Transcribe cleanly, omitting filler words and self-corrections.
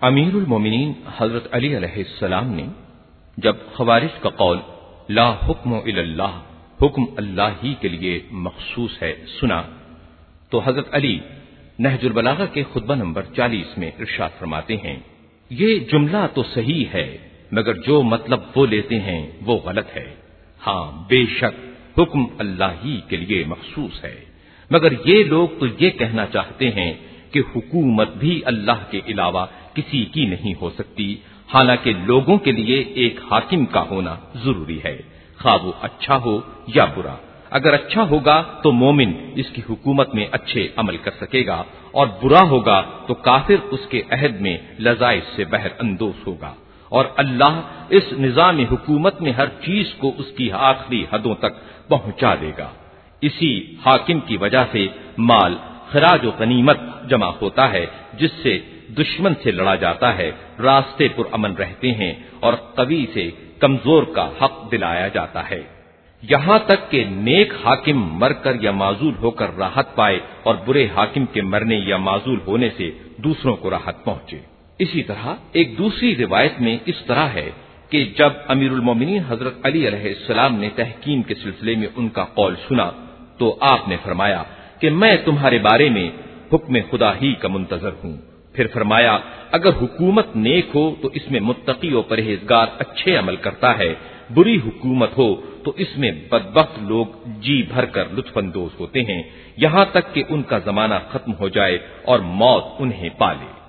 امیر المومنین حضرت علی علیہ السلام نے جب خوارج کا قول لا حکم الا اللہ، حکم اللہ ہی کے لیے مخصوص ہے، سنا تو حضرت علی نہج البلاغہ کے خطبہ نمبر 40 میں ارشاد فرماتے ہیں، یہ جملہ تو صحیح ہے مگر جو مطلب وہ لیتے ہیں وہ غلط ہے۔ ہاں بے شک حکم اللہ ہی کے لیے مخصوص ہے، مگر یہ لوگ تو یہ کہنا چاہتے ہیں کہ حکومت بھی اللہ کے علاوہ کسی کی نہیں ہو سکتی، حالانکہ لوگوں کے لیے ایک حاکم کا ہونا ضروری ہے، خواہ وہ اچھا ہو یا برا۔ اگر اچھا ہوگا تو مومن اس کی حکومت میں اچھے عمل کر سکے گا، اور برا ہوگا تو کافر اس کے عہد میں لذائذ سے بہر اندوز ہوگا، اور اللہ اس نظام حکومت میں ہر چیز کو اس کی آخری حدوں تک پہنچا دے گا۔ اسی حاکم کی وجہ سے مال خراج و غنیمت جمع ہوتا ہے، جس سے دشمن سے لڑا جاتا ہے، راستے پر امن رہتے ہیں، اور قوی سے کمزور کا حق دلایا جاتا ہے، یہاں تک کہ نیک حاکم مر کر یا معزول ہو کر راحت پائے اور برے حاکم کے مرنے یا معزول ہونے سے دوسروں کو راحت پہنچے۔ اسی طرح ایک دوسری روایت میں اس طرح ہے کہ جب امیر المومنین حضرت علی علیہ السلام نے تحکیم کے سلسلے میں ان کا قول سنا تو آپ نے فرمایا کہ میں تمہارے بارے میں حکم خدا ہی کا منتظر ہوں۔ پھر فرمایا اگر حکومت نیک ہو تو اس میں متقی و پرہیزگار اچھے عمل کرتا ہے، بری حکومت ہو تو اس میں بدبخت لوگ جی بھر کر لطف اندوز ہوتے ہیں، یہاں تک کہ ان کا زمانہ ختم ہو جائے اور موت انہیں پالے۔